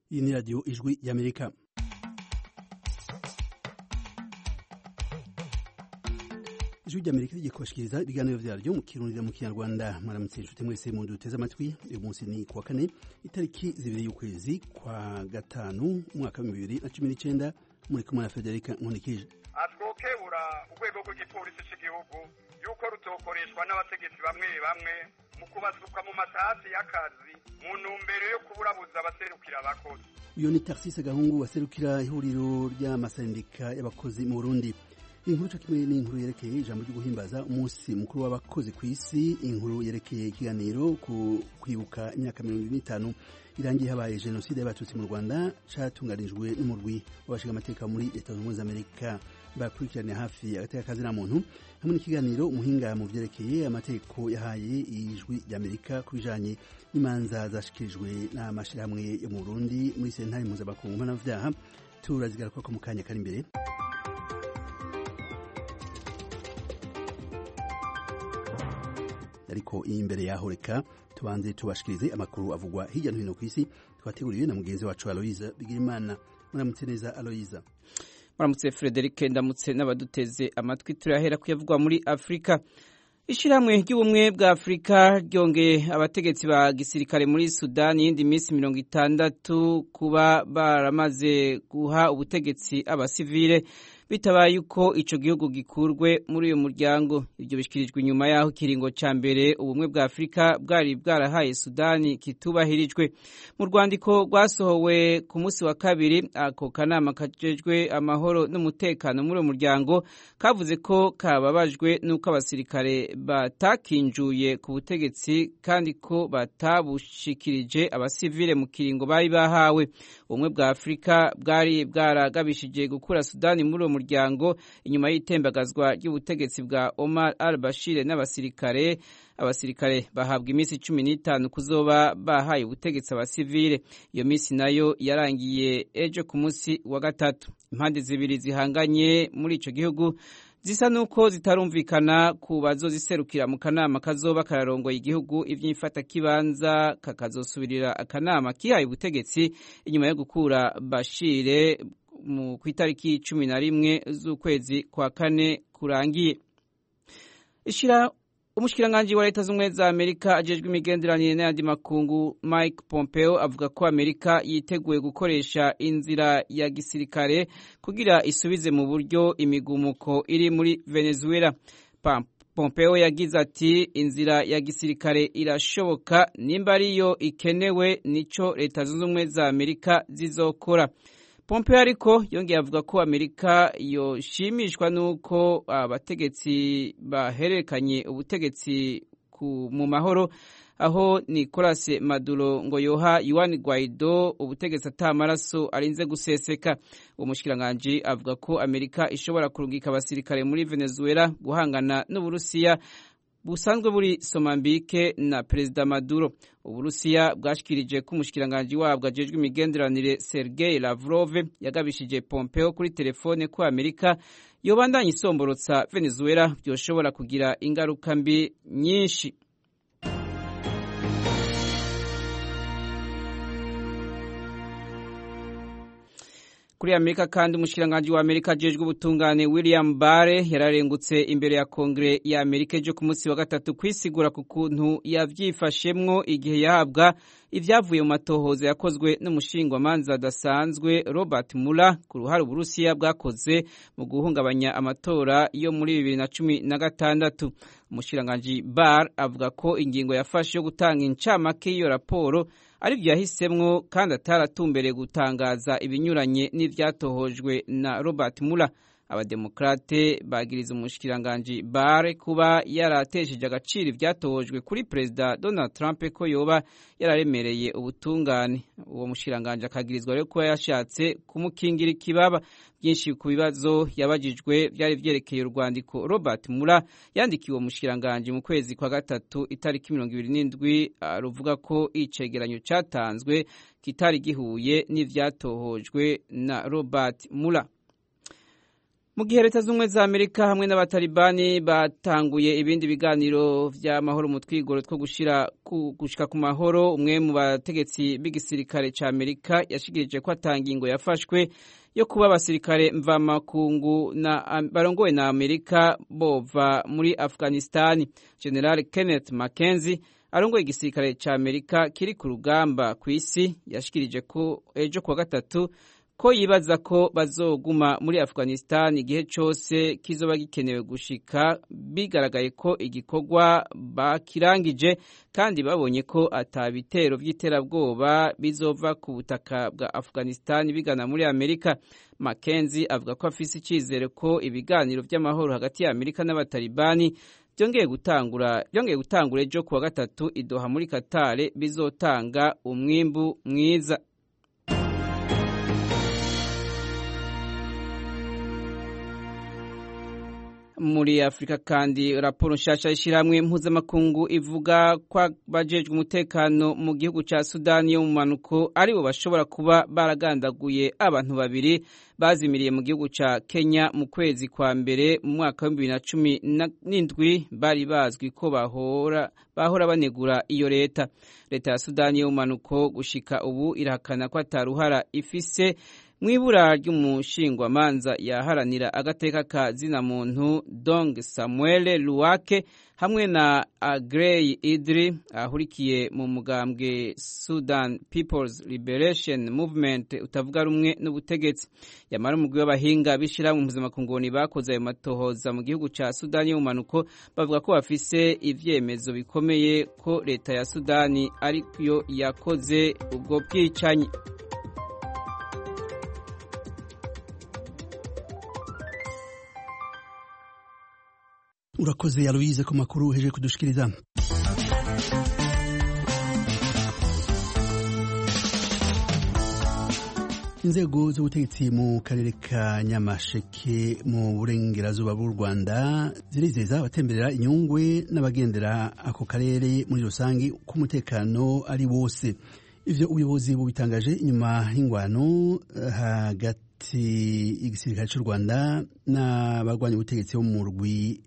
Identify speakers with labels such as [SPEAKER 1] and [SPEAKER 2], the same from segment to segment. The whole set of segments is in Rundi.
[SPEAKER 1] Iyi ni radiyo ijwi y'Amerika. Ijwi ry'Amerika rigiye kubashikiriza ibiganiro vyaryo mu Kirundi na mu Kinyarwanda. Mwaramutse inshuti mwese mu duteze amatwi. Uyu munsi ni kuwa kane itariki 2 y'ukwezi kwa gatanu umwaka wa 2019. Muri kumwe na Federica Nkunikije.
[SPEAKER 2] Atwokebura urwego rw'igipolisi cy'igihugu yuko rutokoreshwa n'abategetsi bamwe bamwe mu kubasuka mu matasi y'akazi mu ntumbero yo kuburabuza abaserukira abakozi.
[SPEAKER 1] Uyo ni Tarsise Gahungu waserukira ihuriro ry'amasendika y'abakozi mu Burundi. Inkuru cyo kimwe n'inkuru yerekeye ijambo ryo guhimbaza umunsi mukuru w'abakozi ku isi, inkuru yerekeye ikiganiro ku kwibuka imyaka 25 irangiye habaye jenoside y'abatutsi mu Rwanda catunganijwe n'umurwi w'abashinga amateka muri Leta Zunze Ubumwe za Amerika bakurikirana hafi agateka kazi na muntu, hamwe n'ikiganiro umuhinga mu vyerekeye amategeko yahaye ijwi ry'Amerika kubijanye n'imanza zashikirijwe n'amashirahamwe yo mu Burundi muri sentare mpuzamakungu mpanavyaha. Turazigaruka ko mu kanya kari imbere. Ariko imbere yaho reka tubanze tubashikirize amakuru avugwa hirya no hino ku isi twateguriwe na mugenzi wacu Aloise Bigirimana. Muramutse neza Aloise.
[SPEAKER 3] Muramutse Frederic, ndamutse n'abaduteze amatwi. Turahera kuyavugwa muri Afrika. Ishiramwe ry'ubumwe bwa Afrika ryongeye abategetsi ba gisirikare muri Sudani yindi minsi 60 kuba baramaze guha ubutegetsi abasivile bitabaye uko ico gihugu gikurwe muri uyo muryango. Ibyo bishikirijwe nyuma yaho kiringo ca mbere ubumwe bwa Afrika bwari bwarahaye Sudani kitubahirijwe. Mu rwandiko rwasohowe ku munsi wa kabiri, ako kanama kajejwe amahoro n'umutekano muri uwo muryango kavuze ko kababajwe n'uko abasirikare batakinjuye ku butegetsi kandi ko batabushikirije abasivile mu kiringo bari bahawe. Ubumwe bwa Afrika bwari bwaragabishije gukura Sudani muri uwo muryango inyuma y'itembagazwa ry'ubutegetsi bwa Omar al-Bashir n'abasirikare. Abasirikare bahabwa iminsi 15 kuzoba bahaye ubutegetsi abasivile. Iyo minsi nayo yarangiye ejo ku munsi wa gatatu. Impande zibiri zihanganye muri ico gihugu zisa nuko zitarumvikana ku bazoziserukira mu kanama kazoba kararongoye igihugu ivy'imfata kibanza kakazosubirira akanama kihaye ubutegetsi inyuma yo gukura Bashir mu kwitariki 11 z'ukwezi kwa kane kurangiye. Umushikiranganje wa Leta Zunze Ubumwe za Amerika ajejwe imigenderanire n'ayandi makungu Mike Pompeo avuga ko Amerika yiteguye gukoresha inzira ya gisirikare kugira isubize mu buryo imigumuko iri muri Venezuela. Pompeo yagize ati inzira ya gisirikare irashoboka nimba ariyo ikenewe nico Leta Zunze Ubumwe za Amerika zizokora. Pompeo ariko yongeye avuga ko Amerika yoshimishwa nuko abategetsi bahererekanye ubutegetsi mu mahoro, aho Nicolas Maduro ngo yoha Juan Guaido ubutegetsi atamaraso arinze guseseka. Umushikiranganje avuga ko Amerika ishobora kurungika abasirikare muri Venezuela guhangana n'Uburusiya busanzwe buri Somambike na Perezida Maduro. Uburusiya bwashikirije ko umushikiranganje wabwo ajejwe imigenderanire Sergei Lavrov yagabishije Pompeo kuri telefone ko Amerika yobandanya isomborotsa Venezuela byoshobora kugira ingaruka mbi nyinshi. Kuri Amerika kandi umushikiranganje wa Amerika ajejwe ubutungane William Barr yararengutse imbere ya Kongre ya Amerika ejo ku munsi wa gatatu kwisigura ku kuntu yavyifashemwo igihe yahabwa ivyavuye mu matohoza yakozwe n'umushingwamanza adasanzwe Robert Mueller ku ruhare Uburusiya bwakoze mu guhungabanya amatora yo muri 2016. Umushikiranganje Barr avuga ko ingingo yafashe yo gutanga incamake y'iyo raporo aribyo yahisemwo kandi ataratumbereye gutangaza ibinyuranye n'ivyatohojwe na Robert Mueller. Abademokrate bagiriza umushikiranganje Barr kuba yaratesheje agaciro ivyatohojwe kuri Perezida Donald Trump ko yoba yararemereye ubutungane. Uwo mushikiranganje akagirizwa rero ko yashatse kumukingira ikibaba. Byinshi ku bibazo yabajijwe byari vyerekeye urwandiko Robert Mueller yandikiwe umushikiranganje mu kwezi kwa gatatu itariki 27 ruvuga ko icegeranyo catanzwe kitari gihuye n'ivyatohojwe na Robert Mueller. Mu gihe leta z'ubumwe za Amerika hamwe n'abatalibani batanguye ibindi biganiro vy'amahoro mu twigoro two gushika ku mahoro, umwe mu bategetsi b'igisirikare ca Amerika yashikirije ko atangingo yafashwe yo kuba abasirikare mvamakungu barongowe na Amerika bova muri Afghanistan. General Kenneth McKenzie arongoye igisirikare ca Amerika kiri ku rugamba kw'isi yashikirije ko ejo kuwa gatatu ko yibaza ko bazoguma muri Afghanistan igihe cyose kizoba gikenewe gushika bigaragaye ko igikorwa bakirangije kandi babonye ko atabitero vy'iterabwoba bizova ku butaka bwa Afghanistan bigana muri Amerika. Mackenzie avuga ko afise icizere ko ibiganiro vy'amahoro hagati ya Amerika n'abatalibani byongeye gutangura ejo kuwa gatatu i Doha muri Qatar bizotanga umwimbu mwiza. Muri Afrika kandi raporo nshasha y'ishirahamwe mpuzamakungu ivuga ko bajejwe umutekano mu gihugu ca Sudani yo mu manuko aribo bashobora kuba baragandaguye abantu babiri bazimiriye mu gihugu ca Kenya mu kwezi kwa mbere mu mwaka wa 2017 bari bazwi ko bahora banegura iyo leta ya Sudani yo mu manuko gushika ubu irahakana ko ataruhara ifise mwibura ry'umushingwamanza yaharanira agateka ka zina muntu Dong Samuel Luwake hamwe na Agrey Idri ahurikiye mu mugambwe Sudan People's Liberation Movement utavuga rumwe n'ubutegetsi. Yamara umugwi w'abahinga bishira mu mpuzamakungu bakoze ayo matohoza mu gihugu ca Sudani yo manuko bavuga ko bafise ivyemezo bikomeye ko leta ya Sudani ariyo yakoze ubwo bwicanyi.
[SPEAKER 1] Urakoze Aloise ku makuru uheje kudushikiriza. Inzego z'ubutegetsi mu karere ka Nyamasheke mu burengerazuba bw'u Rwanda zirizeza abatemberera Inyungwe n'abagendera ako karere muri rusangi ko umutekano ari wose. Ivyo ubuyobozi bubitangaje inyuma y'ingwano hagati y'igisirikare cy'u Rwanda n'abarwanya ubutegetsi bo mu rwi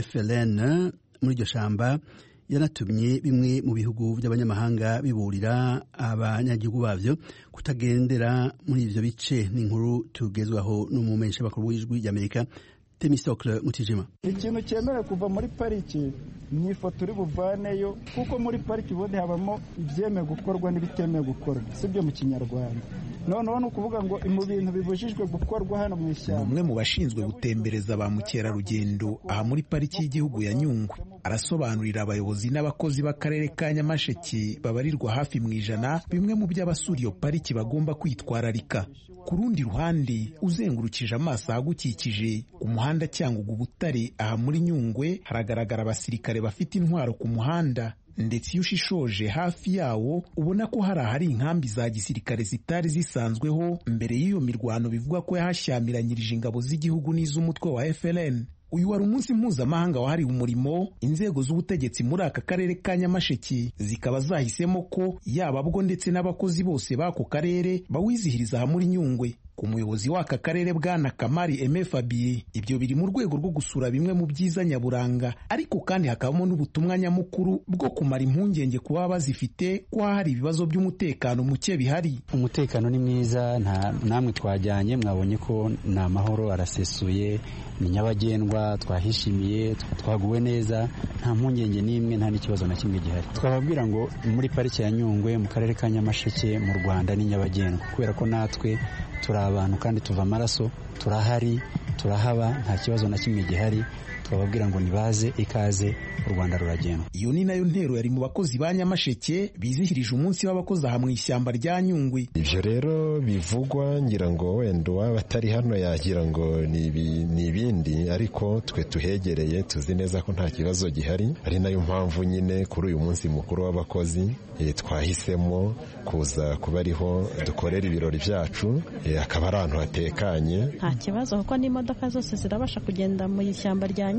[SPEAKER 1] FLN muri iryo shamba yanatumye bimwe mu bihugu by'abanyamahanga biburira abanyagihugu bavyo kutagendera muri ivyo bice. n'inkuru tugezwaho n'umumenyesha bakuru w'ijwi ry'Amerika Temistocle Mutijima.
[SPEAKER 4] Ikintu cyemerewe kuva muri pariki ni ifoto uri buvaneyo, kuko muri pariki ubundi habamo ibyemewe gukorwa n'ibitemewe gukorwa, sibyo mu Kinyarwanda. Noneho ni ukuvuga ngo mu bintu bibujijwe gukorwa hano mu ishyamba.
[SPEAKER 5] Umwe mu bashinzwe gutembereza ba mukerarugendo aha muri pariki y'igihugu ya Nyungwe arasobanurira abayobozi n'abakozi b'akarere ka Nyamasheke babarirwa hafi mu 100 bimwe mu by'abasura iyo pariki bagomba kwitwararika. Ku rundi ruhande uzengurukije amaso ahagukikije ku muhanda cyangwa ubutare aha muri Nyungwe haragaragara abasirikare bafite intwaro ku muhanda, ndetse iyo ushishoje hafi yawo ubona ko hari inkambi za gisirikare zitari zisanzweho mbere y'iyo mirwano bivugwa ko yahashyamiranyirije ingabo z'igihugu n'iz'umutwe wa FLN. Uyu wari umunsi mpuzamahanga wahariwe umurimo. Inzego z'ubutegetsi muri aka karere ka Nyamasheke zikaba zahisemo ko yaba bwo ndetse n'abakozi bose b'ako karere bawizihiriza aha muri Nyungwe. Ku muyobozi w'aka karere Bwana Kamari Aime Fabien, ibyo biri mu rwego rwo gusura bimwe mu byiza nyaburanga, ariko kandi hakabamo n'ubutumwa nyamukuru bwo kumara impungenge ku baba bazifite ko hari ibibazo by'umutekano muke bihari.
[SPEAKER 6] Umutekano ni mwiza, namwe twajyanye mwabonye ko ni amahoro, arasesuye, ni nyabagendwa, twahishimiye, twaguwe neza, nta mpungenge n'imwe, nta n'ikibazo na kimwe gihari. Twababwira ngo muri pariki ya Nyungwe mu karere ka Nyamasheke mu Rwanda ni nyabagendwa, kubera ko natwe turi abantu kandi tuva amaraso, turahari, turahaba, nta kibazo na kimwe gihari. Twababwira ngo nibaze ikaze, u Rwanda ruragendwa.
[SPEAKER 5] Iyo ni nayo ntero yari mu bakozi ba Nyamasheke bizihirije umunsi w'abakozi aha mu ishyamba rya Nyungwe.
[SPEAKER 7] Ivyo rero bivugwa ngira ngo wenda batari hano yagira ngo ni ibindi, ariko twe tuhegereye tuzi neza ko nta kibazo gihari. Ari nayo mpamvu nyine kuri uyu munsi mukuru w'abakozi twahisemo kuza kuba ariho dukorera ibirori byacu, akaba ari ahantu hatekanye.
[SPEAKER 8] Nta kibazo kuko n'imodoka zose zirabasha kugenda mu ishyamba rya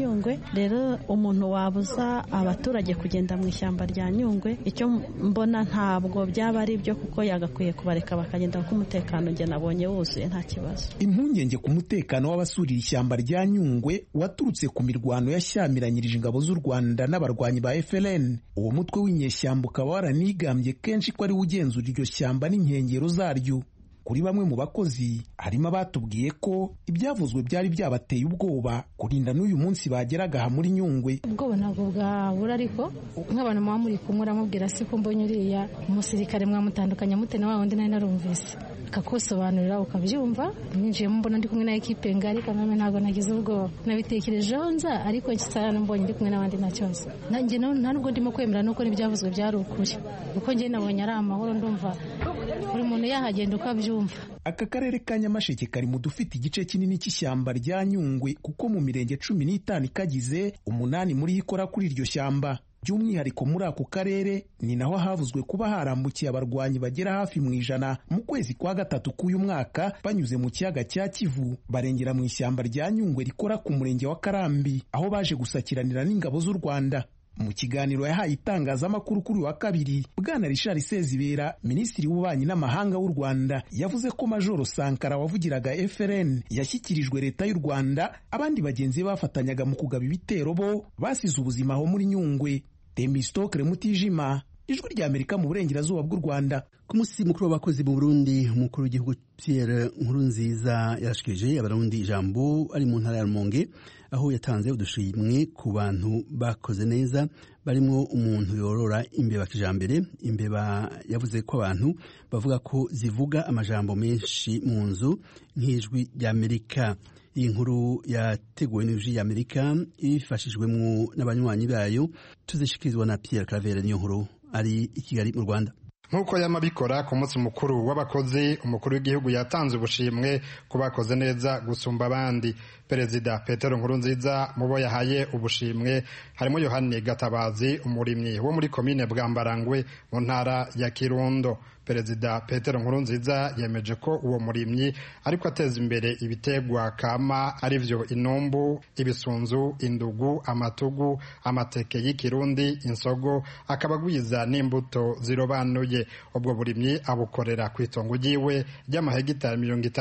[SPEAKER 8] Nyungwe. Rero umuntu wabuza abaturage kugenda mu ishyamba rya Nyungwe, icyo mbona ntabwo byaba ari byo, kuko yagakwiye kubareka bakagenda kuko umutekano nge nabonye wuzuye nta kibazo.
[SPEAKER 5] Impungenge ku mutekano w'abasurira ishyamba rya Nyungwe waturutse ku mirwano yashyamiranyirije ingabo z'u Rwanda n'abarwanyi ba FLN. Uwo mutwe w'inyeshyamba ukaba waranigambye kenshi ko ari ugenzura iryo shyamba n'inkengero zaryo. Kuri bamwe mu bakozi harimo abatubwiye ko ibyavuzwe byari byabateye ubwoba kurinda n'uyu munsi bageraga aha muri Nyungwe.
[SPEAKER 9] Ubwoba ntabwo bwabura, ariko nk'abantu muba muri kumwe uramubwira se ko mbonye uriya umusirikare mwamutandukanya mute na wa wundi nari narumvise, akakusobanurira ukabyumva. Ninjiyemo mbona ndi kumwe na ekipe ngari, kamwe ntabwo nagize ubwoba, nabitekerejeho nza, ariko cyane mbonye ndi kumwe n'abandi nta kibazo. Nanjye nta nubwo ndimo kwemera nuko n'ibyavuzwe byari ukuri, kuko njye nabonye ari amahoro, ndumva buri muntu yahagenda uko abyumva.
[SPEAKER 5] Aka karere ka Nyamasheke kari mu dufite igice kinini cy'ishyamba rya Nyungwe, kuko mu mirenge 15 ikagize 8 muri ikora kuri iryo shyamba. By'umwihariko muri ako karere ni naho havuzwe kuba harambukiye abarwanyi bagera hafi mu 100 mu kwezi kwa gatatu k'uyu mwaka, banyuze mu kiyaga cya Kivu barengera mu ishyamba rya Nyungwe rikora ku murenge wa Karambi, aho baje gusakiranira n'ingabo z'u Rwanda. Mu kiganiro yahaye itangazamakuru kuri wa kabiri, Bwana Richard Sezibera, Minisitiri w'Ububanyi n'Amahanga w'u Rwanda, yavuze ko Majoro Sankara wavugiraga FLN yashyikirijwe leta y'u Rwanda, abandi bagenzi bafatanyaga mu kugaba ibitero bo basize ubuzima aho muri Nyungwe. Temistokle Mutijima, Ijwi rya Amerika mu burengerazuba bw'u Rwanda.
[SPEAKER 1] Ku munsi mukuru w'abakozi mu Burundi, umukuru w'igihugu Pierre Nkurunziza yashikije abarundi ijambo ari mu ntara ya Rumonge, aho yatanze udushimwe ku bantu bakoze neza, barimo umuntu yorora imbeba kijambere. Imbeba yavuze ko abantu bavuga ko zivuga amajambo menshi mu nzu nk'Ijwi rya Amerika. Iyi nkuru yateguwe n'Ijwi rya Amerika ifashijwemo n'abanywanyi bayo, tuzishikirizwa na Pierre Claver. Niyo nkuru ari i Kigali mu Rwanda.
[SPEAKER 10] Nkuko yamabikora ku munsi mukuru w'abakozi, umukuru w'igihugu yatanze ubushimwe ku bakoze neza gusumba abandi. Perezida Petero Nkurunziza mubo yahaye ubushimwe harimo Yohani Gatabazi, umurimyi wo muri komine Bwambarangwe mu ntara ya Kirundo. Perezida Petero Nkurunziza yemeje ko uwo murimyi ariko ateza imbere ibitegwa kama arivyo inumbu, ibisunzu, indugu, amatugu, amateke y'ikirundi, insogo, akabagwiza n'imbuto zirobanuye. Ubwo burimyi abukorera ku itongo ryiwe ry'amahegitari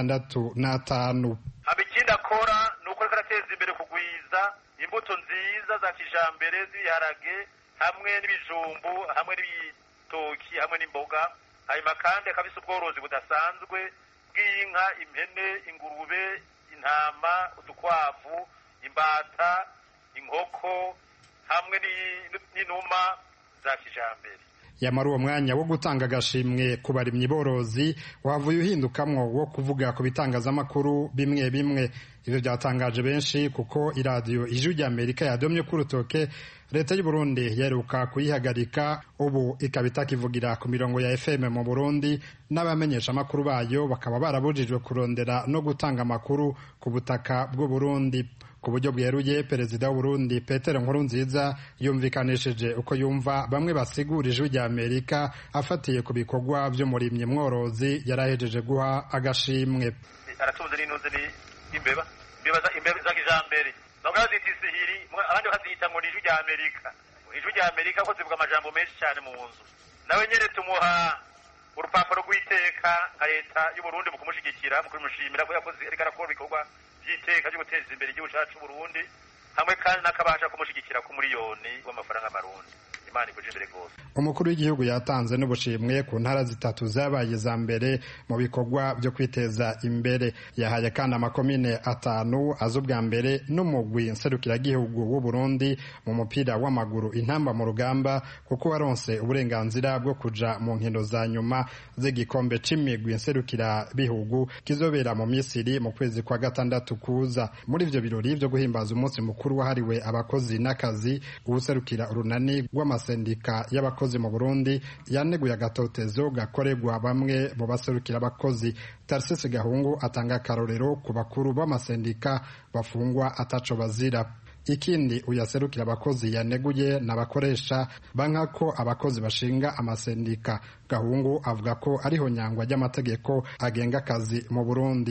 [SPEAKER 10] 65.
[SPEAKER 2] Abikindi akora nuko arateza imbere kugwiza imbuto nziza za kijambere z'ibiharage hamwe n'ibijumbu hamwe n'ibitoki hamwe n'imboga. Hanyuma kandi akabisa ubworozi budasanzwe bw'inka, impene, ingurube, intama, udukwavu, imbata, inkoko hamwe n'inuma za kijambere.
[SPEAKER 10] Yamara uwo mwanya wo gutanga agashimwe ku barimyi borozi wavuye uhindukamwo wo kuvuga ku bitangazamakuru bimwe bimwe. Ibyo byatangaje benshi kuko iradiyo Ijwi rya Amerika yadomye ku rutoke leta y'u Burundi yaheruka kuyihagarika, ubu ikaba itakivugira ku mirongo ya FM mu Burundi, n'abamenyesha amakuru bayo bakaba barabujijwe kurondera no gutanga amakuru ku butaka bw'u Burundi. Ku buryo bweruye, Perezida w'u Burundi Petero Nkurunziza yumvikanishije uko yumva bamwe basigura Ijwi rya Amerika afatiye ku bikorwa by'umurimyi mworozi yarahejeje guha agashimwe.
[SPEAKER 2] Aratunze n'intuze ni imbeba za kijambere, bamwe bazita isihiri, abandi bazita ngo ni Ijwi rya Amerika. Ijwi rya Amerika ko zivuga amajambo menshi cyane mu nzu. Nawe nyene tumuha urupapuro rw'iteka nka leta y'u Burundi mu kumushigikira, mu kumushimira ko yakoze ariko arakora ibikorwa by'iteka byo guteza imbere igihugu cyacu Burundi, hamwe kandi n'akabasha kumushigikira ku miliyoni w'amafaranga y'amarundi. Imana ikuje imbere gose.
[SPEAKER 10] Umukuru w'igihugu yatanze n'ubushimwe ku ntara zitatu zabaye za mbere mu bikorwa byo kwiteza imbere. Yahaye kandi amakomine 5 azubwa mbere n'umugwi nserukiragihugu w'u Burundi mu mupira w'amaguru intamba mu rugamba, kuko waronse uburenganzira bwo kuja mu nkino za nyuma z'igikombe c'imigwi nserukirabihugu kizobera mu Misiri mu kwezi kwa gatandatu kuza. Muri ivyo birori byo guhimbaza umunsi mukuru wahariwe abakozi n'akazi, uwuserukira urunani rw'amasendika y'abakozi mu Burundi yaneguye agatotezo gakorerwa bamwe mu baserukira abakozi. Tarsese Gahungu atanga akarorero ku bakuru b'amasendika bafungwa ataco bazira. Ikindi uyaserukira abakozi yaneguye n'abakoresha banka ko abakozi bashinga amasendika. Gahungu avuga ko ariho nyangwa ry'amategeko agenga akazi mu Burundi.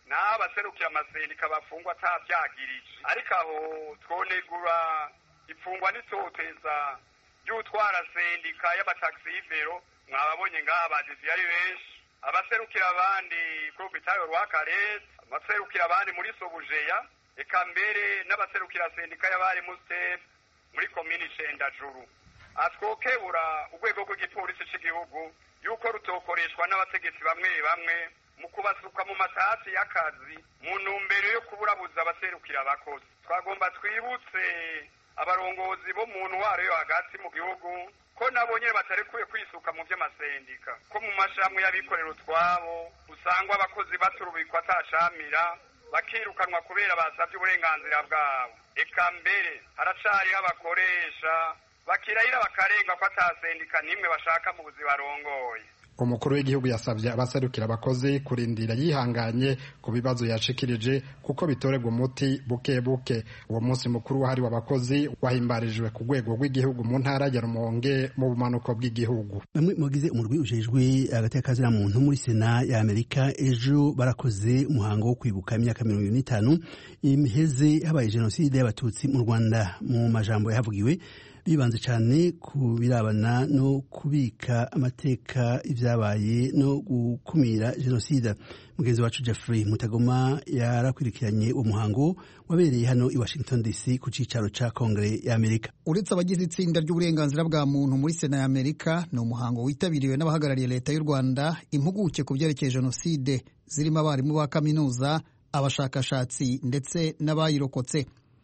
[SPEAKER 11] naho abaserukira amasendika bafungwa atavyagirije, ariko aho twonegura ifungwa n'itoteza ry'utwara sendika y'abataxivero. Mwababonye ngaha abagizi ari benshi, abaserukira abandi kuri Bitayo Rwakarete, abaserukira abandi muri Sobujeya, eka mbere n'abaserukira sendika y'abari Mustep muri komini Cendajuru. Atwokebura urwego rw'igipolisi cy'igihugu yuko rutokoreshwa n'abategetsi bamwe bamwe mu kubasuka mu matasi y'akazi mu ntumbero yo kuburabuza abaserukira abakozi. Twagomba twibutse abarongozi bo mu ntwaro yo hagati mu gihugu ko nabo nyene batarekuye kwisuka mu vy'amasendika, ko mu mashamwe y'abikorera utwabo usangwa abakozi baturubikwa atashamira bakirukanwa kubera basavye uburenganzira bwabo. Eka mbere haracariho abakoresha bakirahira bakarenga ko atasendika nimwe bashaka mu buzi barongoye.
[SPEAKER 10] Umukuru w'igihugu yasabye abaserukira abakozi kurindira yihanganye ku bibazo yashikirije kuko bitorerwa umuti buke buke. Uwo munsi mukuru wahariwe abakozi wahimbarijwe ku rwego rw'igihugu mu ntara ya Rumonge mu bumanuko bw'igihugu.
[SPEAKER 1] Bamwe mugize umurwi ujejwe agateka kazira muntu muri Sena ya Amerika ejo barakoze umuhango wo kwibuka imyaka 25 imiheze habaye jenoside y'abatutsi mu Rwanda. Mu majambo yahavugiwe bibanze cyane ku birabana no kubika amateka ibyabaye no gukumira jenoside. Mugenzi wacu Jeffrey Mutagoma yarakwirikiranye umuhango wabereye hano i Washington DC ku cicaro ca Kongere ya Amerika.
[SPEAKER 12] Uretse abagize itsinda ry'uburenganzira bwa muntu muri Sena ya Amerika, ni umuhango witabiriwe n'abahagarariye leta y'u Rwanda, impuguke ku byerekeye jenoside zirimo abarimu ba kaminuza, abashakashatsi ndetse n'abayirokotse.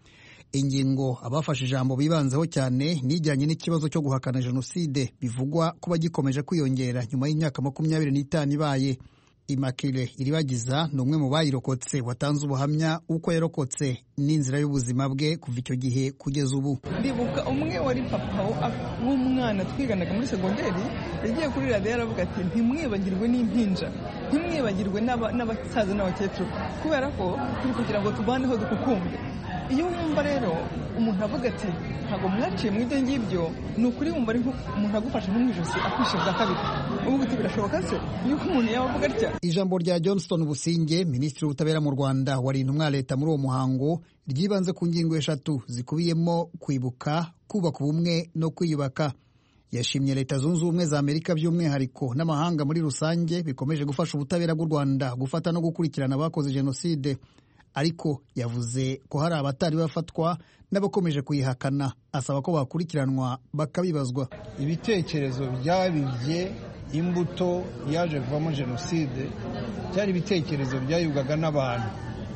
[SPEAKER 12] Ingingo abafashe ijambo bibanzeho cyane nijyanye n'ikibazo cyo guhakana jenoside bivugwa kuba gikomeje kwiyongera nyuma y'imyaka 25 ibaye. Immaculée Iribagiza ni umwe mu bayirokotse watanze ubuhamya uko yarokotse n'inzira y'ubuzima bwe kuva icyo gihe kugeza ubu.
[SPEAKER 13] Ndibuka umwe wari papa w'umwana twiganaga muri segonderi yagiye kuri radio aravuga ati ntimwibagirwe n'impinja, ntimwibagirwe n'abasaza n'abakecuru kubera ko turi kugira ngo tubaneho dukukumbe. Iyo wumva rero umuntu avuga ati ntabwo mwaciye mu ibyo ngibyo, ni ukuri wumva ari umuntu agufashe nk'umwijosi akwishe bwa kabiri. Ubu guti birashoboka se yuko umuntu yavuga atya.
[SPEAKER 12] Ijambo rya Johnston Businge, minisitiri w'ubutabera mu Rwanda wari intumwa leta muri uwo muhango, ryibanze ku ngingo 3 zikubiyemo kwibuka, kubaka ubumwe no kwiyubaka. Yashimye leta zunze ubumwe za Amerika by'umwihariko n'amahanga muri rusange bikomeje gufasha ubutabera bw'u Rwanda gufata no gukurikirana abakoze jenoside. Ariko yavuze ko hari abatari bafatwa n'abakomeje kuyihakana, asaba ko bakurikiranwa bakabibazwa.
[SPEAKER 14] Ibitekerezo byabibye imbuto yaje kuvamo jenoside byari ibitekerezo byayubwaga n'abantu.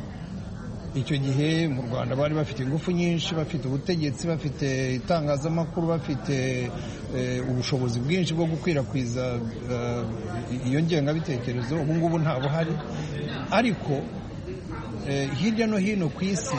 [SPEAKER 14] Icyo gihe mu Rwanda bari bafite ingufu nyinshi, bafite ubutegetsi, bafite itangazamakuru, bafite ubushobozi bwinshi bwo gukwirakwiza iyo ngengabitekerezo. Ubu ngubu nta buhari, ariko hirya no hino ku isi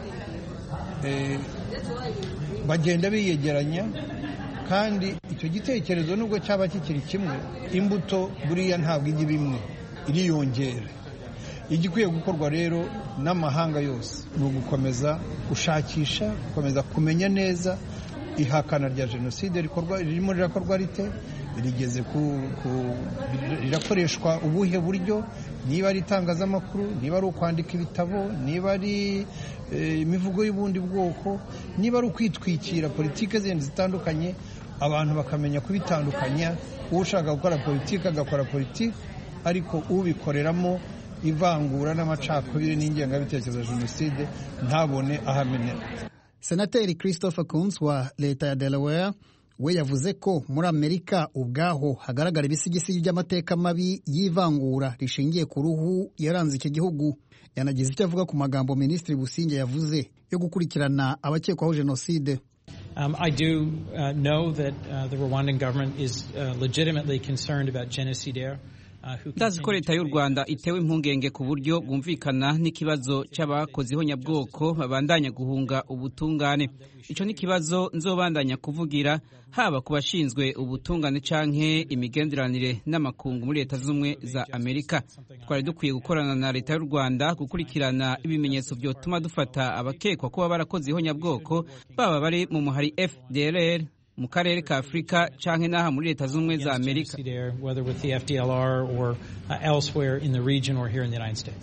[SPEAKER 14] bagenda biyegeranya, kandi icyo gitekerezo nubwo cyaba kikiri kimwe, imbuto buriya ntabwo ijya bimwe, iriyongera. Igikwiye gukorwa rero n'amahanga yose ni ugukomeza gushakisha, gukomeza kumenya neza ihakana rya jenoside ririmo rirakorwa rite, rigeze rirakoreshwa ubuhe buryo, niba ari itangazamakuru, niba ari ukwandika ibitabo, niba ari imivugo y'ubundi bwoko, niba ari ukwitwikira politike zindi zitandukanye. Abantu bakamenya kubitandukanya, ushaka gukora politike agakora politike, ariko ubikoreramo ivangura n'amacakubiri n'ingengabitekerezo ya jenoside ntabone ahamenera.
[SPEAKER 12] Senateri Christopher Coons wa leta ya Delaware we yavuze ko muri Amerika ubwaho hagaragara ibisigisigi by'amateka mabi y'ivangura rishingiye ku ruhu yaranze iki gihugu. Yanagize icyo avuga ku magambo Minisitiri Businge yavuze yo gukurikirana abakekwaho jenoside.
[SPEAKER 15] I do know that the Rwandan government is legitimately concerned about genocidaires.
[SPEAKER 3] Ndazi ko leta y'u Rwanda itewe impungenge ku buryo bwumvikana n'ikibazo cy'abakozi honyabwoko babandanya guhunga ubutungane. Ico ni kibazo nzobandanya kuvugira haba ku bashinzwe ubutungane canke imigenderanire n'amakungu muri leta z'umwe za Amerika. Twari dukwiye gukorana na leta y'u Rwanda gukurikirana ibimenyetso byotuma dufata abakekwa kuba barakoze honyabwoko, baba bari mu muhari FDLR mu karere ka Afrika canke naha muri leta z'umwe za Amerika.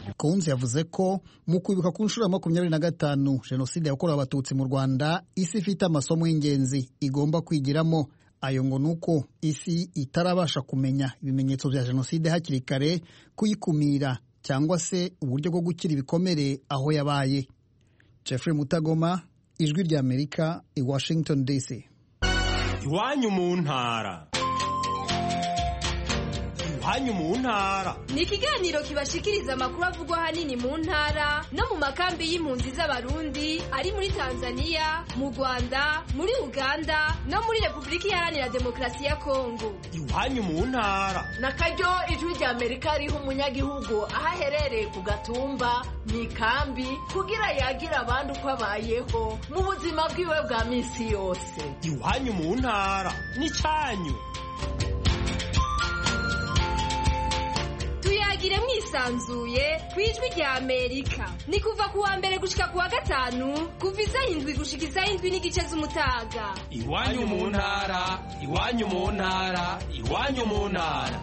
[SPEAKER 12] Kunze yavuze ko mu kwibuka ku nshuro ya 25 jenoside yakorewe abatutsi mu Rwanda isi ifite amasomo y'ingenzi igomba kwigiramo. Ayo ngo nuko isi itarabasha kumenya ibimenyetso bya jenoside hakiri kare, kuyikumira cyangwa se uburyo bwo gukira ibikomere aho yabaye. Jeffrey Mutagoma, Ijwi rya Amerika, i Washington DC.
[SPEAKER 16] Iwanyu mu ntara. Iwanyu mu ntara
[SPEAKER 17] ni ikiganiro kibashikiriza amakuru avugwa hanini mu ntara no mu makambi y'impunzi z'abarundi ari muri Tanzania, mu Rwanda, muri Uganda no muri Repubulika Iharanira Demokarasi ya Kongo.
[SPEAKER 16] Iwanyu mu ntara
[SPEAKER 18] nakaryo Ijwi rya Amerika riha umunyagihugu aho aherereye ku gatumba mu ikambi kugira yagira abandi uko abayeho mu buzima bwiwe bwa misi yose.
[SPEAKER 16] Iwanyu mu ntara ni cyanyu.
[SPEAKER 17] Tuyagire mwisanzuye ku Ijwi rya Amerika. Ni kuva ku wa mbere gushika ku wa gatanu kuva isaha 7 gushika isaha 7:30 z'umutaga.
[SPEAKER 16] Iwanyu mu ntara, iwanyu mu ntara, iwanyu mu ntara.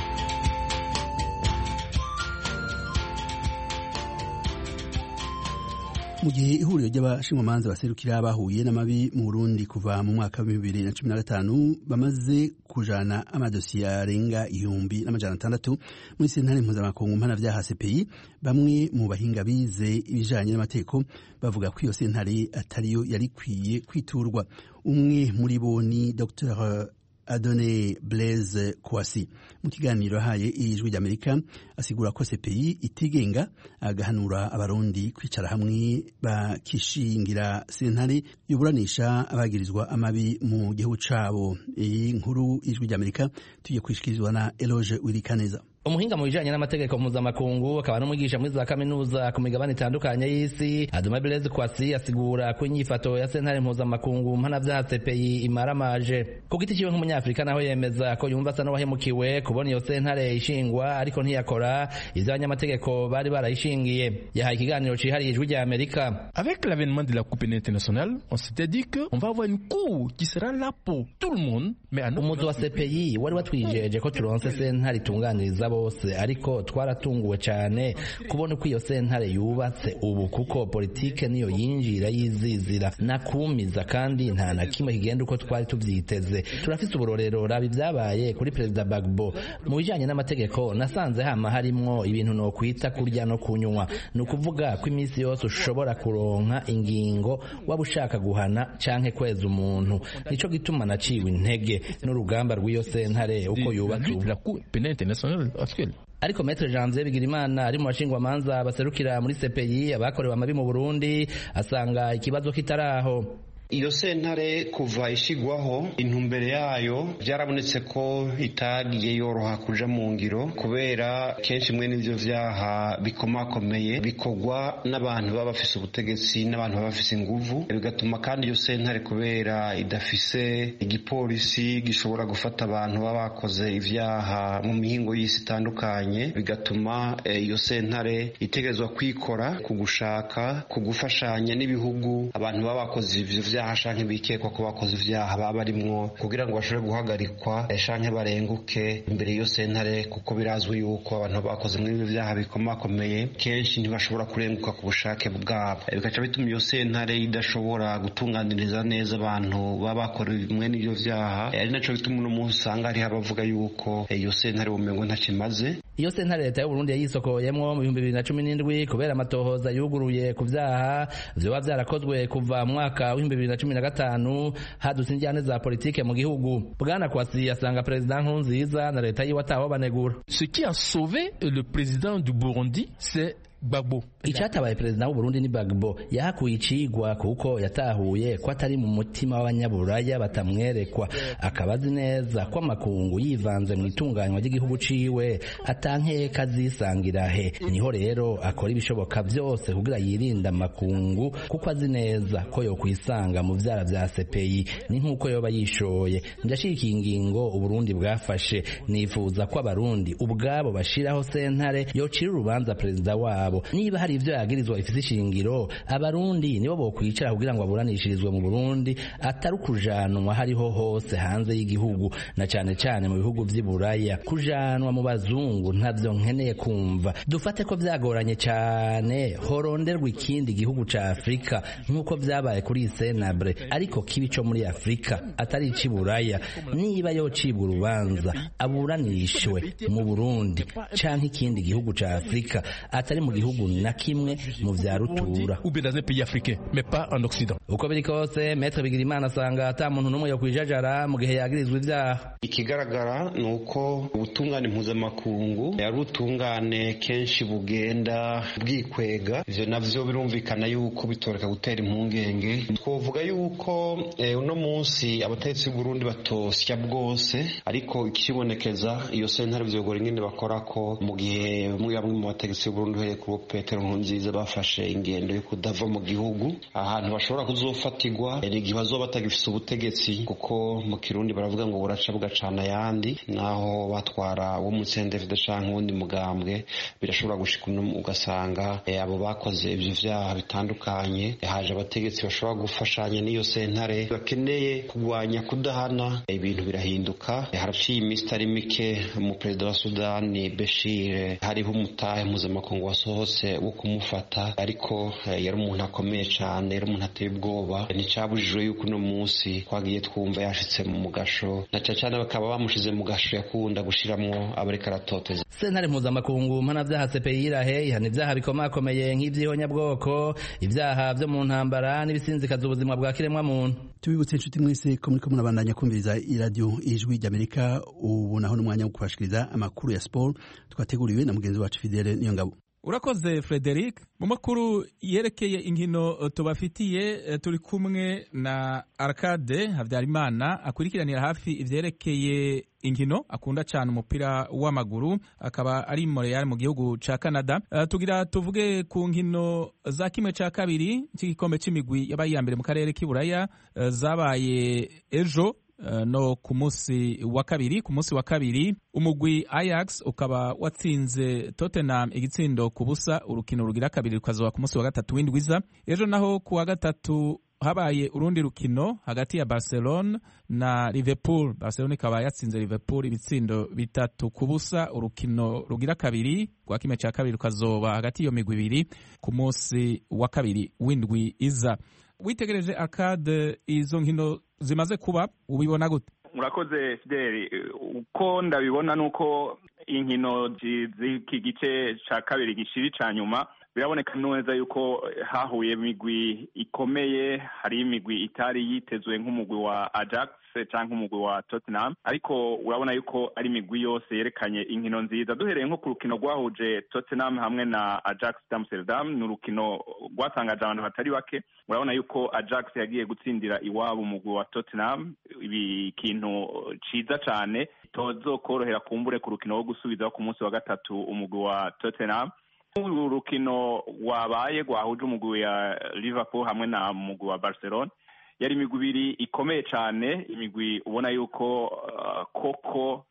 [SPEAKER 1] Mu gihe ihuriro ry'abashinjwamanza baserukira bahuye n'amabi mu Burundi kuva mu mwaka wa 2015 bamaze kujana amadosiye arenga 1,600 muri sentare mpuzamakungu mpanavyaha CPI, bamwe mu bahinga bize ibijanye n'amategeko bavuga ko iyo sentare atariyo yari kwiye kwiturwa. Umwe muri bo ni Dr. Adone Blaise Kwasi. Mu kiganiro haye Ijwi rya Amerika asigura ko CPI itigenga, agahanura abarundi kwicara hamwe bakishingira sentare yuburanisha abagirizwa amabi mu gihugu cabo. Iyi nkuru Ijwi rya Amerika tugiye kwishikirizwa na Eloge Wirikaneza.
[SPEAKER 19] Umuhinga mu bijanye n'amategeko mpuzamakungu akaba n'umwigisha muri za kaminuza ku migabane itandukanye y'isi, Adone Blaise Kwasi asigura ko inyifato ya sentare mpuzamakungu mpanavyaha CPI imaramaje. Ku giti ciwe nk'umunyafrika naho yemeza ko yumva asa n'uwahemukiwe kubona iyo sentare ishingwa ariko ntiyakora ivyo abanyamategeko bari barayishingiye. Yahaye ikiganiro cihariye Ijwi rya Amerika.
[SPEAKER 20] Avec l'avènement de la Cour pénale internationale, on s'était dit que on va avoir une cour qui sera là pour tout le monde, mais
[SPEAKER 19] umuzi wa CPI wari watwijeje ko turonse sentare itunganiriza bose, ariko twaratunguwe cyane kubona ko iyo sentare yubatse ubu, kuko politike niyo yinjira yizizira nakumiza kandi nta na kimwe kigenda uko twari tuvyiteze. Turafise uburorero rabi vyabaye kuri Perezida Bagbo. Mu bijanye n'amategeko nasanze hama harimwo ibintu no kwita kurya no kunywa, nukuvuga ko imisi yose ushobora kuronka ingingo waba ushaka guhana canke kweza umuntu. Nico gituma naciwe intege n'urugamba rw'iyo sentare uko yubatse ubu. Ariko Maître Janvier Bigirimana ari mu bashingwamanza baserukira muri CPI abakorewe amabi mu Burundi asanga ikibazo kitaraho.
[SPEAKER 21] Iyo sentare kuva ishigwaho intumbere yayo byarabonetse ko itagiye yoroha kuja mu ngiro, kubera kenshi mwe n'ivyo vyaha bikomakomeye bikogwa n'abantu baba bafise ubutegetsi n'abantu baba bafise inguvu, bigatuma kandi iyo sentare kubera idafise igipolisi gishobora gufata abantu baba bakoze ivyaha mu mihingo y'isi itandukanye, bigatuma iyo sentare itegerezwa kwikora ku gushaka ku gufashanya n'ibihugu abantu baba bakoze ivyo vyaha shanke bikekwa ko bakoze ivyaha baba barimwo, kugira ngo bashobore guhagarikwa shanke barenguke imbere y'iyo sentare, kuko birazwi yuko abantu bakoze muri ibyo vyaha bikomakomeye kenshi ntibashobora kurenguka ku bushake bwabo, bikaca bituma iyo sentare idashobora gutunganiriza neza abantu baba bakora bimwe n'ivyo vyaha. Ari naco bituma uno munsi usanga hariho abavuga yuko iyo sentare bumengo ntakimaze.
[SPEAKER 19] Iyo sentare leta y'u Burundi yayisokoyemwo mu 2017 kubera amatohoza yuguruye ku vyaha vyoba vyarakozwe kuva mu mwaka wa 2015 hadutse injyane za politike mu gihugu. Bwana Kwasi asanga President Nkurunziza na leta yiwe ataho banegura.
[SPEAKER 20] Ce qui a sauvé le président du Burundi, c'est Gbagbo.
[SPEAKER 19] Icyatabaye President w'u Burundi ni Gbagbo. Yahakuye icigwa kuko yatahuye ko atari mu mutima w'abanyaburaya batamwerekwa, akabazi neza ko amakungu yivanze mu itunganywa ry'igihugu ciwe atankeka zisangira he. Niho rero akora ibishoboka byose kugira yirinda amakungu, kuko azi neza ko yo kwisanga mu vyara vya CPI ni nkuko yoba yishoye. Ndashika ingingo u Burundi bwafashe, nifuza ko abarundi ubwabo bashiraho sentare yocira urubanza President wabo wabo. Niba hari ivyo yagirizwa ifise ishingiro, abarundi nibo bokwicara kugira ngo aburanishirizwe mu Burundi, atari kujanwa hariho hose hanze y'igihugu, na cane cane mu bihugu vy'iburaya. Kujanwa mu bazungu ntavyo nkeneye kumva. Dufate ko vyagoranye cane horonderwa ikindi gihugu ca Afrika nk'uko vyabaye kuri Senabre, ariko kibi co muri Afrika atari iciburaya. Niba yocibwa urubanza aburanishwe mu Burundi canke ikindi gihugu ca Afrika atari mu gihugu na kimwe mu vya rutura. Uko biri kose Maître Bigirimana asanga ata muntu n'umwe yo kwijajara mu gihe yagirizwa ivyaha.
[SPEAKER 21] Ikigaragara nuko ubutungane mpuzamakungu yari ubutungane kenshi bugenda bwikwega, ivyo navyo birumvikana yuko bitoreka gutera impungenge. Twovuga yuko uno munsi abategetsi b'u Burundi batosya bwose, ariko ikibonekeza iyo sentare vyogora ingene bakora ko mu gihe bamwe mu bategetsi b'u Burundi uhereye kuri Petero Nkurunziza bafashe ingendo yo kudava mu gihugu, ahantu bashobora kuzofatirwa ni igihe bazoba batagifise ubutegetsi, kuko mu Kirundi baravuga ngo buraca bugacana yandi, naho batwara wo mu CNDD canke uwundi mugambwe birashobora gushika ugasanga abo bakoze ivyo vyaha bitandukanye haje abategetsi bashobora gufashanya n'iyo sentare bakeneye kugwanya kudahana, ibintu birahinduka. Haraciye iminsi itari mike mu perezida wa Sudani Bashir hariho umutahe mpuzamakungu wasohotse wo kumufata, ariko yari umuntu akomeye cane, yari umuntu ateye ubwoba. Nticabujijwe yuko uno munsi twagiye twumva yashitse mu mugasho, na cane bakaba bamushize mu gasho yakunda gushiramwo abareka aratoteza.
[SPEAKER 19] Sentare mpuzamakungu mpanavyaha CPI irahe ihana ivyaha bikomakomeye nk'ivy'ihonyabwoko, ivyaha vyo mu ntambara n'ibisinzikaza ubuzima bwa kiremwa muntu.
[SPEAKER 1] Tubibutse inshuti mwese ko muriko murabandanya kumviriza iradiyo Ijwi ry'Amerika. Ubu naho n'umwanya wo kubashikiriza amakuru ya sport twateguriwe na mugenzi wacu Fidele Niyongabo.
[SPEAKER 4] Urakoze Frederic. Mu makuru yerekeye inkino tubafitiye turi kumwe na Arcade Havyarimana akurikiranira hafi ivyerekeye inkino, akunda cyane umupira w'amaguru, akaba ari Montreal mu gihugu ca Canada. Tugira tuvuge ku nkino za kimwe ca kabiri cy'igikombe c'imigwi yabaye ya mbere mu karere k'iburaya zabaye ejo no ku munsi wa kabiri umugwi Ajax ukaba watsinze Tottenham igitsindo ku busa, urukino rugira kabiri rukazoba ku munsi wa gatatu w'indwiza. Ejo naho ku wa gatatu habaye urundi rukino hagati ya Barcelona na Liverpool. Barcelona ikaba yatsinze Liverpool ibitsindo 3 ku busa, urukino rugira kabiri kwa kimwe ca kabiri rukazoba hagati yo migwi ibiri ku munsi wa kabiri w'indwi iza. Witegereje Arcade izo nkino zimaze kuba ubibona gute?
[SPEAKER 22] Murakoze Fideli. Uko ndabibona nuko inkino z'iki gice ca kabiri gishiri ca nyuma biraboneka neza yuko hahuye imigwi ikomeye. Hari imigwi itari yitezwe nk'umugwi wa Ajax canke umugwi wa Tottenham, ariko urabona yuko ari imigwi yose yerekanye inkino nziza. Duhereye nko ku rukino rwahuje Tottenham hamwe na Ajax d'Amsterdam, ni urukino rwatangaje abantu batari bake. Urabona yuko Ajax yagiye gutsindira iwabo umugwi wa Tottenham, ibi kintu ciza cane tozokorohera kumbure ku rukino wo gusubizaho ku munsi wa gatatu umugwi wa Tottenham. Urukino wabaye rwahuje umugwi ya Liverpool hamwe na umugwi wa Barcelona, yari imigwi ibiri ikomeye cyane, imigwi ubona yuko koko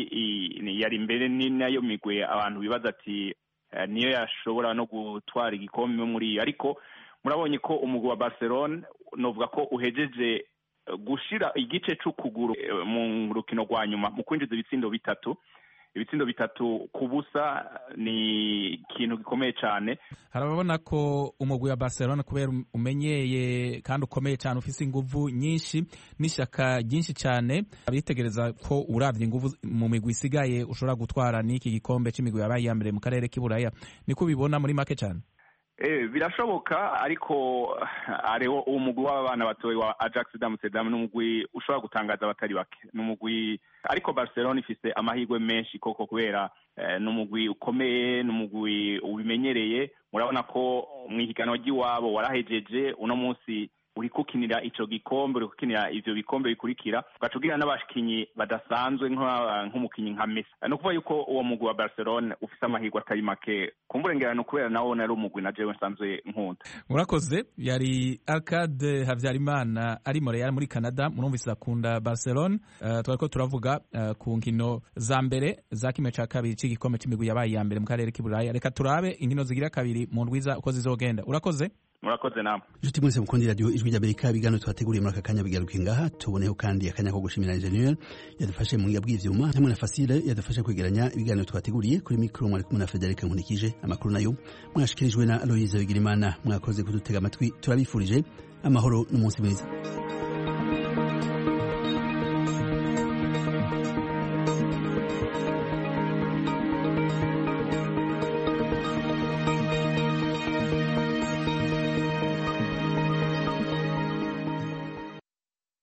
[SPEAKER 22] yari imbere ni nayo migwi abantu bibaza ati niyo yashobora no gutwara igikombe muri iyo. Ariko murabonye ko umugwi wa Barcelona novuga ko uhejeje gushira igice c'ukuguru mu rukino rwa nyuma mu kwinjiza ibitsindo bitatu ku busa. ni ikintu gikomeye cyane.
[SPEAKER 4] Harababona ko umugwi wa Barcelona kubera umenyeye kandi ukomeye cyane, ufise inguvu nyinshi n'ishyaka ryinshi cyane, abitegereza ko uravye inguvu mu migwi isigaye ushobora gutwara n'iki gikombe c'imigwi yabaye ya mbere mu karere k'iburaya. Niko ubibona muri make cyane?
[SPEAKER 22] Birashoboka, ariko ariwo umugwi w'abana batoye wa Ajax d'Amsterdam n'umugwi ushobora gutangaza abatari bake. N'umugwi ariko Barcelona ifise amahirwe menshi koko kubera n'umugwi ukomeye, n'umugwi ubimenyereye. Murabona ko mu ihiganwa ry'iwabo warahejeje, uno munsi uri kukinira ico gikombe, uri kukinira ivyo bikombe bikurikira, ugaca ugira n'abakinyi badasanzwe nk'umukinyi nka Messi. No kuvuga yuko uwo mugwi wa Barcelona ufise amahirwe atari make kumburengerano kubera nawo nari umugwi na jewe nsanzwe nkunda.
[SPEAKER 4] Murakoze. Yari Arcade Havyarimana ari Montreal muri Canada, murumvise akunda Barcelona. Twariko turavuga ku nkino za mbere za kimwe ca kabiri c'igikombe c'imigwi yabaye ya mbere mu karere k'Iburaya. Reka turabe inkino zigira kabiri mu ndwiza uko zizogenda. Urakoze.
[SPEAKER 22] Murakoze namwe.
[SPEAKER 1] Juti mwese mukundi radio Ijwi ry'Amerika, ibiganiro twateguriye muri aka kanya bigaruka ngaha. Tuboneho kandi akanya ko gushimira engineer yadufashe mu bw'ivyuma hamwe na Fasile yadufashe kwegeranya ibiganiro twateguriye. Kuri mikro mwari kumwe na Frederic Nkunikije. Amakuru nayo mwashikirijwe na Aloise Bigirimana. Mwakoze kudutega amatwi, turabifurije amahoro n'umunsi mwiza.